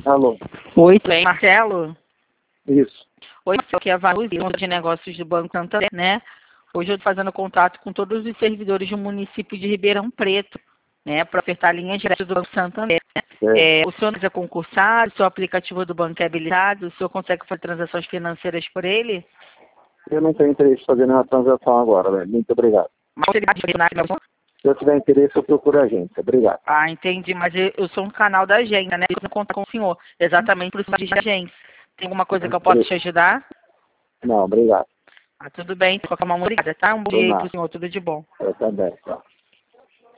Alô? Oi, tudo bem, Marcelo? Isso. Oi, aqui é a Vanuzi, de negócios do Banco Santander, né? Hoje eu estou fazendo contato com todos os servidores do município de Ribeirão Preto, né? Para ofertar linhas diretas do Banco Santander. O senhor não é concursado, o seu aplicativo do banco é habilitado, o senhor consegue fazer transações financeiras por ele? Eu não tenho interesse em fazer nenhuma transação agora, velho. Muito obrigado. Mas ele Se eu tiver interesse, eu procuro a agência. Obrigado. Ah, entendi, mas eu sou um canal da agência, né? Eu não conto com o senhor, exatamente por isso de agência. Tem alguma coisa que eu possa te ajudar? Não, obrigado. Ah, tudo bem, de qualquer forma, obrigada, tá? Um bom dia aí pro senhor, tudo de bom. Eu também, tá.